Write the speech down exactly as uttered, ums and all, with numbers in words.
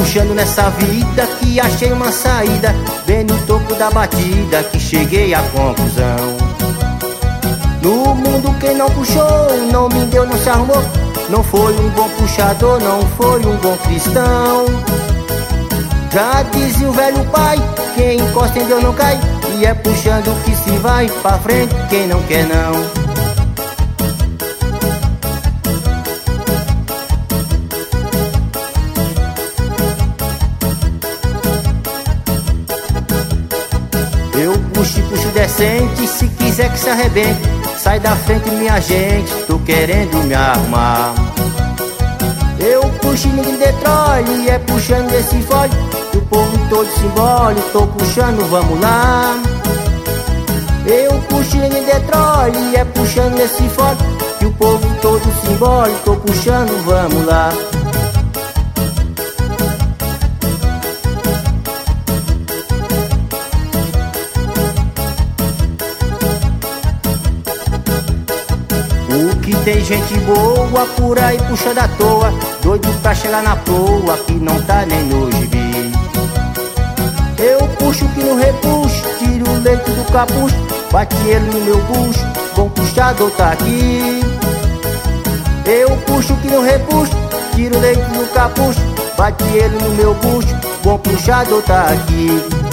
puxando nessa vida que achei uma saída, bem no topo da batida que cheguei à conclusão. No mundo quem não puxou, não me deu, não se arrumou. Não foi um bom puxador, não foi um bom cristão. Já dizia o velho pai, quem encosta em Deus não cai. E é puxando que se vai pra frente, quem não quer não. Eu puxo e puxo decente, se quiser que se arrebente. Sai da frente minha gente, tô querendo me arrumar. Eu puxo e ninguém detrói, e é puxando esse fole que o povo todo se embole, tô puxando, vamos lá. Eu puxo e ninguém detrói, e é puxando esse fole que o povo todo se embole, tô puxando, vamos lá. O que tem gente boa por aí puxando à toa, doido pra chegar na proa que não tá nem no gibi. Eu puxo que não repuxo, tiro o leite do capucho, bate ele no meu bucho, bom puxador tá aqui. Eu puxo que não repuxo, tiro o leite do capucho, bate ele no meu bucho, bom puxador tá aqui.